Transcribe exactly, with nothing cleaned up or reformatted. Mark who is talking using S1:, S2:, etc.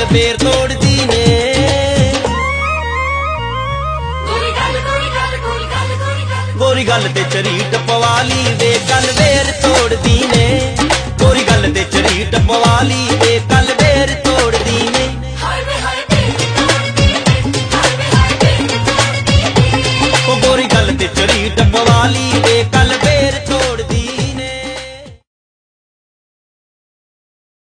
S1: ਫੇਰ ਤੋੜਦੀ ਨੇ। ਗੋਰੀ ਗੱਲ ਤੇ ਝਰੀਟ ਪਵਾ ਲਈ ਵੇ ਗੱਲ ਫੇਰ ਤੋੜਦੀ ਨੇ।